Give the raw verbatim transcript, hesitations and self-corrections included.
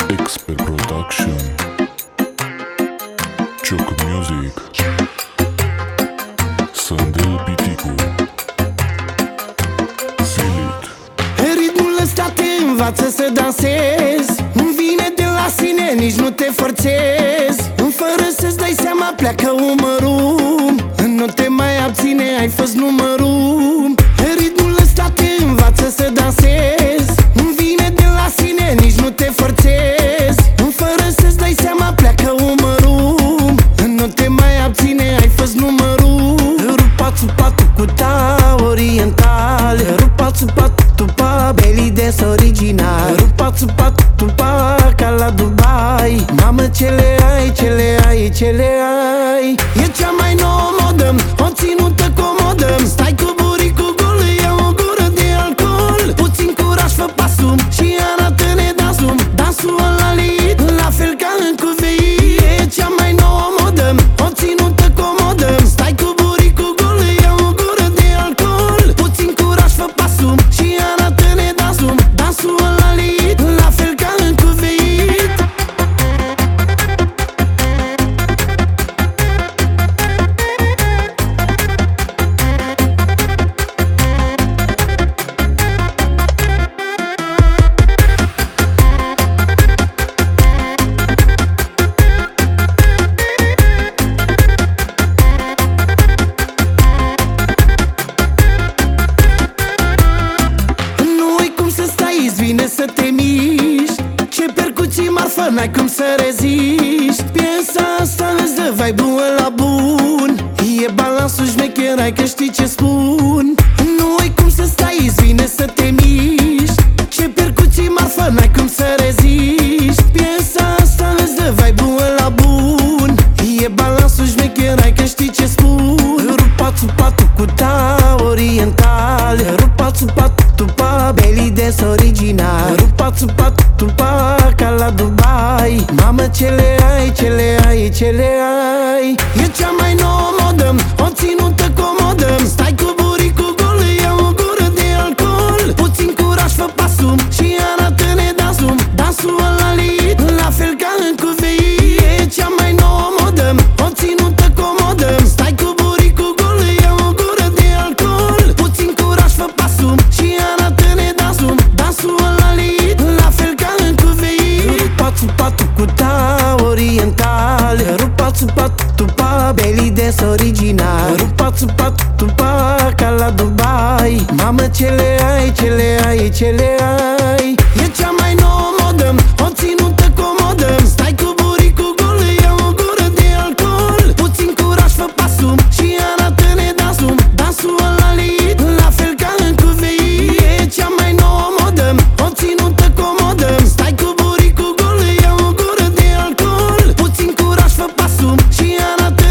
Expert Production, Choc Music, Sandel Piticu, Silit. Ritmul ăsta te învață să dansezi, vine de la sine, nici nu te forțezi. Fără să-ți dai seama pleacă umărul, nu te mai abține, ai fost numărul. Ritmul ăsta te învață să dansezi, vine de la sine, nici nu te forțezi. Fără să-ți dai seama pleacă umărul, nu te mai abține, ai fost numărul. Rupa-ți patul cu ta oriental, rupa-ți patul pa belly dance original, rupa-ți patul pa ca la Dubai. Mamă, ce le ai, ce le ai, ce le ai. E cea mai nouă modă, o ținută comodă. Stai cu buricul gol, ia o gură de alcool. Puțin curaj, fă pasul și arată-ne dansul. Dansul ăla lit, la fel ca în cuvei. E cea mai nouă modă, o ținută comodă. Stai cu buricul gol, ia o gură de alcool. Puțin curaj, fă pasul și arată-ne dansul. Dansul ăla lit, la fel ca în cuvei. Vine să te miști, ce percuții marfă, n-ai cum să reziști. Piesa asta îți dă vibe-ul ăla bun, e balansul șmecher, hai că știi ce spun. Nu ai cum să stai, îți vine să te miști, ce percuții marfă, n-ai cum să reziști. Piesa asta îți dă vibe-ul ăla bun, e balansul șmecher, hai că știi ce spun. Rupa-ți patul cu ta oriental, rupa-ți patul pa belly dance original, rupa-ți patul pa ca la Dubai. Mamă, ce le ai, ce le ai, ce le ai. E cea mai nouă modă, o ținută comodă. Stai cu buricul gol, ia o gură de alcool. Puțin curaj, fă pasul și arată-ne dansul. Dansul ăla lit, la fel ca în cuvei. E cea mai nouă modă, o ținută comodă. Stai cu buricul gol, ia o gură de alcool. Puțin curaj, fă pasul și arată-ne dansul. Dansul ăla lit, la fel ca în cuvei. Rupa-ți patul cu ta oriental, rupa-ți patul pa belly dance original, rupa-ți patul pa ca la Dubai. Mamă, ce le ai, ce le ai, ce le ai. E cea mai nouă modă, o ținută comodă. Stai cu buricul gol, ia o gură de alcool. Puțin curaj, fă pasul și arată-ne dansul. Dansul ăla lit, la fel ca în cuvei. E cea mai nouă modă, o ținută comodă. Stai cu buricul gol, ia o gură de alcool. Puțin curaj, fă pasul și arată